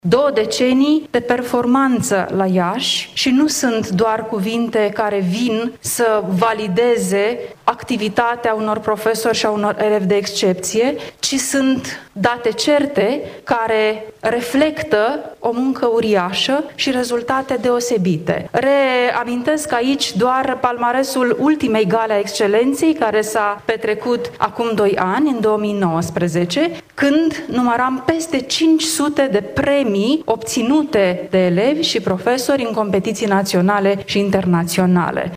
2 decenii de performanță la Iași și nu sunt doar cuvinte care vin să valideze activitatea unor profesori și a unor elevi de excepție, ci sunt date certe care reflectă o muncă uriașă și rezultate deosebite. Reamintesc aici doar palmaresul ultimei gale a excelenței, care s-a petrecut acum 2 ani, în 2019, când număram peste 500 de premii obținute de elevi și profesori în competiții naționale și internaționale.